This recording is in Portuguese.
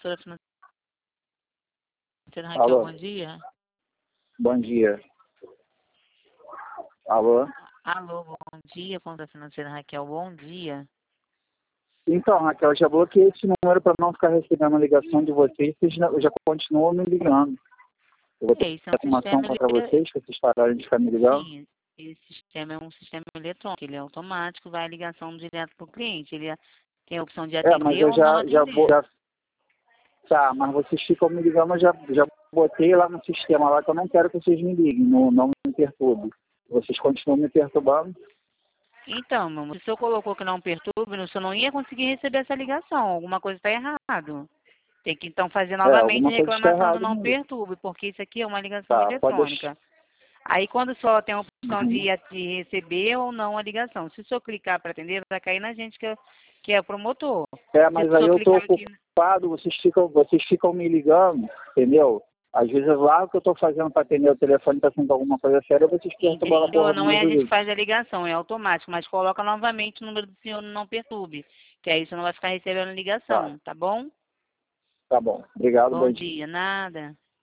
corretora financeira Raquel, Alô? bom dia. Bom dia. Alô? Alô, bom dia, corretora financeira Raquel, bom dia. Então, Raquel, eu já bloqueei esse número para não ficar recebendo a ligação de vocês. Vocês já continuam me ligando. Eu vou ter Isso é um uma ação sistema contra vocês, que vocês pararam de ficar me ligando. Sim, esse sistema é um sistema eletrônico, ele é automático, vai a ligação direto para o cliente. Ele tem a opção de Mas atender eu ou não já atender. Tá, mas vocês ficam me ligando, eu já botei lá no sistema lá que eu não quero que vocês me liguem, não me perturbe. Vocês continuam me perturbando. Então, meu amor, se o senhor colocou que não perturbe, o senhor não ia conseguir receber essa ligação. Alguma coisa está errado. Tem que então fazer novamente Alguma a coisa está reclamação do errada não mesmo. perturbe, porque isso aqui é uma ligação Tá, pode deixar. eletrônica. Aí quando só tem a opção Uhum. de receber ou não a ligação. Se o senhor clicar para atender, vai cair na gente que é promotor. Mas Se o aí senhor eu tô clicar aqui. ocupado, vocês ficam me ligando, entendeu? Às vezes lá o que eu tô fazendo para atender o telefone tá sendo alguma coisa séria, vocês perturbam a porra do Não meu é a gente que juízo. faz a ligação, é automático, mas coloca novamente o número do senhor no não perturbe, que aí você não vai ficar recebendo ligação, tá bom? Tá bom. Obrigado, Bom bom dia. dia, nada.